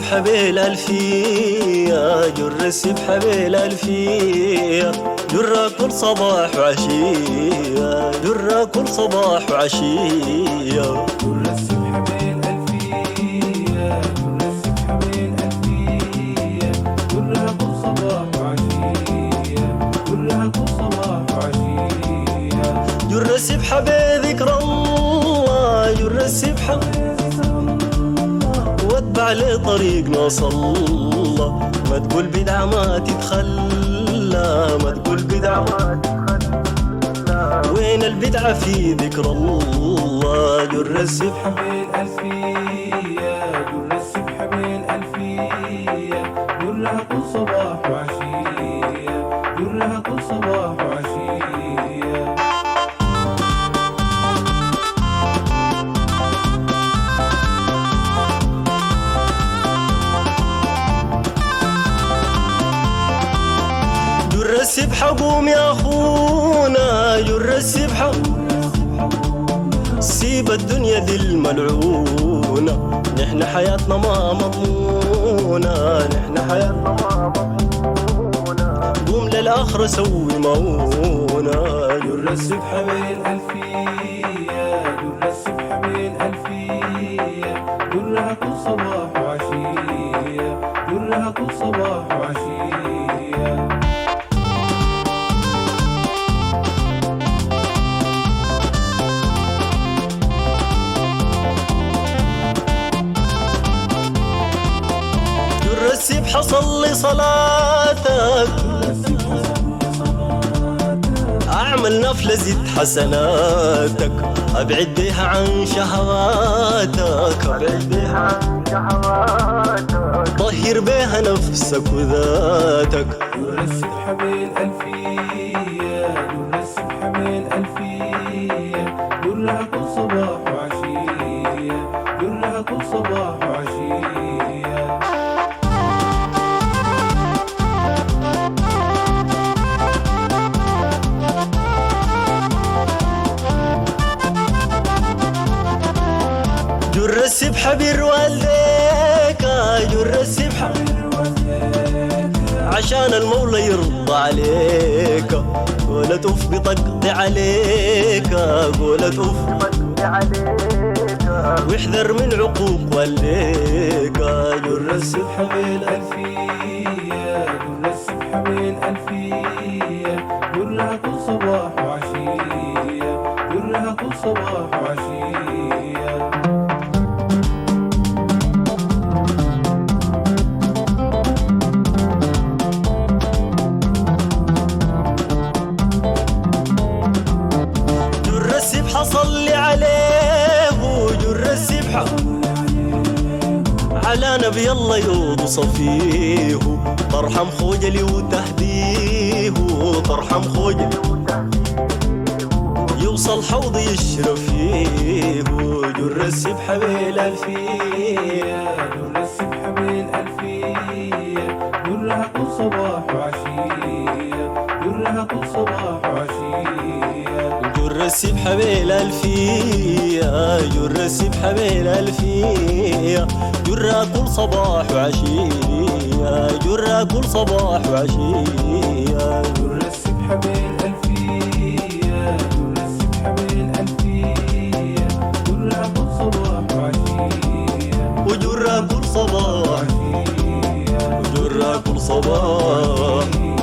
السبحة بالألفية، جر السبحة بالألفية، جرة كل صباح وعشية، جرة كل صباح وعشية. جر السبحة بالألفية، جر السبحة بالألفية، جرها كل صباح وعشية، جرها كل صباح وعشية. جر السبحة بذكر الله، جر السبحة واتبع لطريقنا صلى، ما تقول بدعة ما تتخلى، ما تقول بدعة ما تتخلى، وين البدعة في ذكر الله. جر السبحة بالألفية، جر السبحة بالألفية، جرها كل صباح وعشية، جرها كل صباح وعشية. جر السبحة قوم يا أخونا، جر السبحة سيب الدنيا دي الملعونة، نحن حياتنا ما مضمونة، نحن حياتنا ما مضمونة، قوم للآخرة سوي مونا. جر السبحة بالألفية، جر السبحة بالألفية، جرها كل صباح وعشية، جرها كل صباح وعشية. جر السبحة صلي صلاتك، أعمل نفلة زد حسناتك، أبعد بيها عن شهواتك، أبعد بيها عن شهواتك، طهر بيها نفسك وذاتك. جر السبحة بالألفية، جر السبحة بالألفية، جرها كل صباح وعشية، جرها كل صباح وعشية. جر السبحة بر والديك، جر السبحة عشان المولى يرضى عليك، قولت أف بطقطي عليك، قولت أف بطقطي عليك، واحذر من عقوق والديك. جر السبحة بالألفية، جر السبحة بالألفية، جرها كل صباح وعشية، جرها كل صباح وعشية. جر السبحة صلي عليه، جر السبحة على نبي الله يوصى فيه، ترحم خوجلي وتهديه، ترحم خوجلي يوصل حوض يشرب فيه. جر السبحة بالألفية، جر السبحة بالألفية، جرها كل صباح وعشية، جرها كل صباح وعشية. جر السبحة بالألفية، جر السبحة بالألفية، جرها كل صباح وعشية، جرها كل صباح وعشية. جر السبحة بالألفية، جر السبحة بالألفية، جرها كل صباح وعشية، وجرها كل صباح، وعشية، وجرها كل صباح.